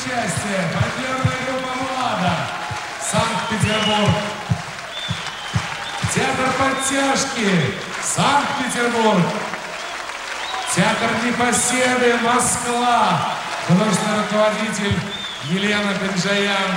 участие. Фольклорная группа «Влада», Санкт-Петербург. Театр «Подтяжки», Санкт-Петербург. Театр «Непоседы», Москва. Художественный руководитель Елена Бенджаян.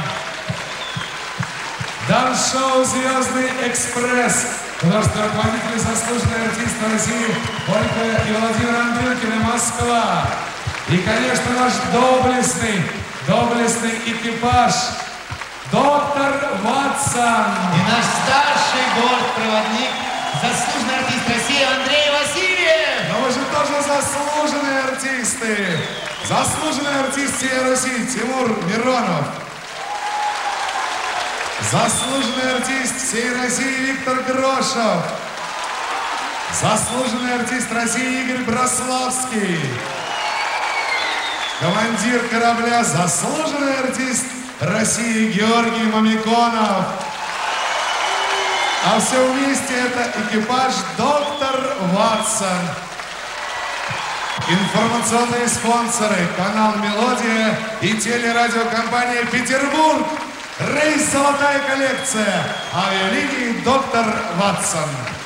Дан-шоу «Звездный экспресс». Художественный руководитель и заслуженный артист России Ольга и Владимир Андрюкины, Москва. И, конечно, наш доблестный экипаж доктор Ватсон. И наш старший бортпроводник, заслуженный артист России Андрей Васильев. Но вы же тоже заслуженные артисты. Заслуженный артист всей Руси Тимур Миронов. Заслуженный артист всей России Виктор Грошев. Заслуженный артист России Игорь Браславский. Командир корабля, заслуженный артист России Георгий Мамиконов. А все вместе это экипаж доктор Ватсон. Информационные спонсоры: канал «Мелодия» и телерадиокомпания «Петербург». Рейс «Золотая коллекция». Авиалинии доктор Ватсон.